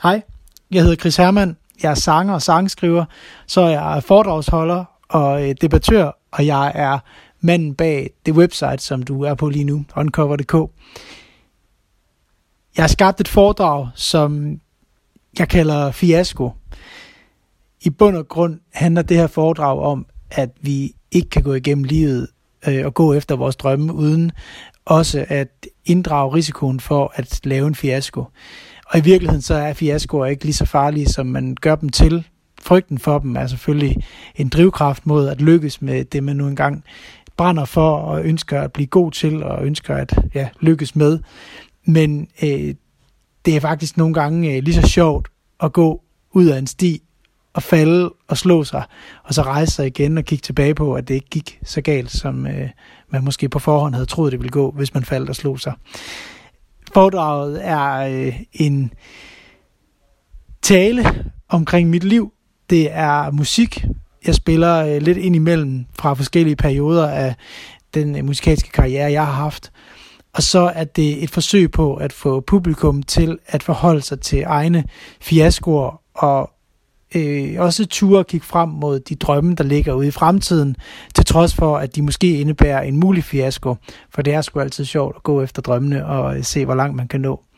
Hej, jeg hedder Chris Hermann. Jeg er sanger og sangskriver, så jeg er foredragsholder og debattør, og jeg er manden bag det website, som du er på lige nu, Uncover.dk. Jeg har skabt et foredrag, som jeg kalder Fiasko. I bund og grund handler det her foredrag om, at vi ikke kan gå igennem livet og gå efter vores drømme, uden også at inddrage risikoen for at lave en fiasko. Og i virkeligheden så er fiaskoer ikke lige så farlige, som man gør dem til. Frygten for dem er selvfølgelig en drivkraft mod at lykkes med det, man nu engang brænder for og ønsker at blive god til og ønsker at lykkes med. Men det er faktisk nogle gange lige så sjovt at gå ud af en sti og falde og slå sig, og så rejse sig igen og kigge tilbage på, at det ikke gik så galt, som man måske på forhånd havde troet, det ville gå, hvis man faldt og slog sig. Foredraget er en tale omkring mit liv. Det er musik. Jeg spiller lidt ind imellem fra forskellige perioder af den musikalske karriere, jeg har haft. Og så er det et forsøg på at få publikum til at forholde sig til egne fiaskoer og også ture kigge frem mod de drømme, der ligger ude i fremtiden, til trods for, at de måske indebærer en mulig fiasko. For det er sgu altid sjovt at gå efter drømmene og se, hvor langt man kan nå.